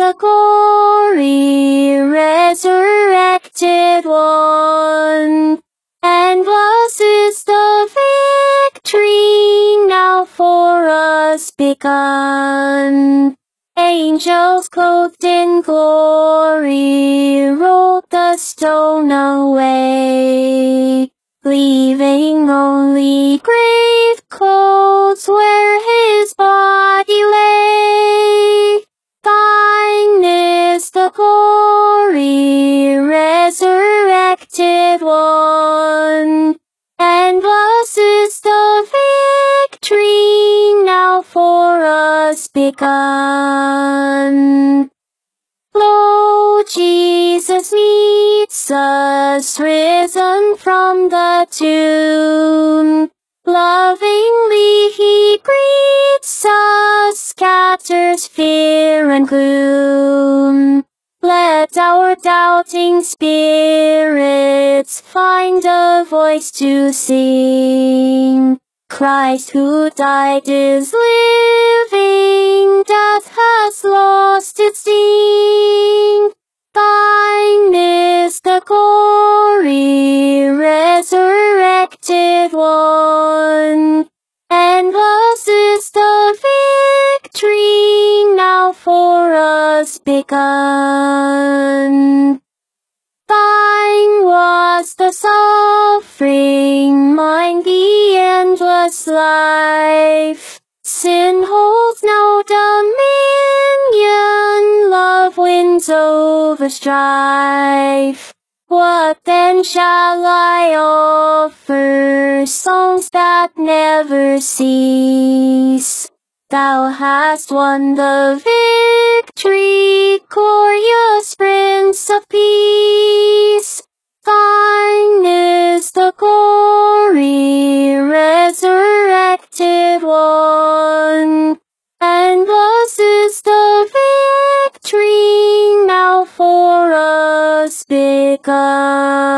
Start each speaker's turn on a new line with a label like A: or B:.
A: the glory, resurrected one. And blessed is the victory now for us begun. Angels clothed in glory rolled the stone away, leaving only grave clothes where his body lay. Thine is the glory, resurrected one, and blessed is the victory now for us begun. Lo, Jesus meets us, risen from the tomb. Lovingly he greets us, scatters fear and gloom. Let our doubting spirits find a voice to sing. Christ who died is living, death has lost its sting. Thine is the glory, resurrected one, and blessed is the victory now for us begun. Thine was the suffering, mine the endless life. Sin holds no dominion, love wins over strife. What then shall I offer? Songs that never cease. Thou hast won the victory, glorious Prince of Peace. Thine is the glory, resurrected one, and blessed is the victory now for us begun.